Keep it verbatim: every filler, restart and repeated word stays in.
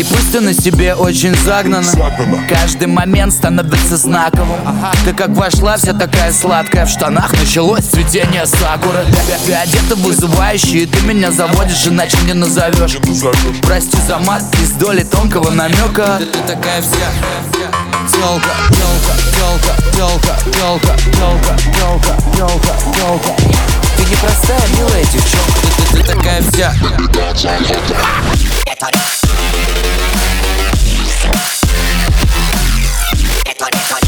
И пусть ты на себе очень загнана, каждый момент становится знаковым. Ты как вошла, вся такая сладкая, в штанах началось цветение сакуры. Ты одета вызывающе, и ты меня заводишь, иначе не назовешь. Прости за мат, из доли тонкого намека. Ты, ты такая вся тёлка, тёлка, тёлка, тёлка, тёлка, тёлка, тёлка, тёлка, тёлка. Ты не простая, милая девчонка, ты, ты, ты такая вся. Это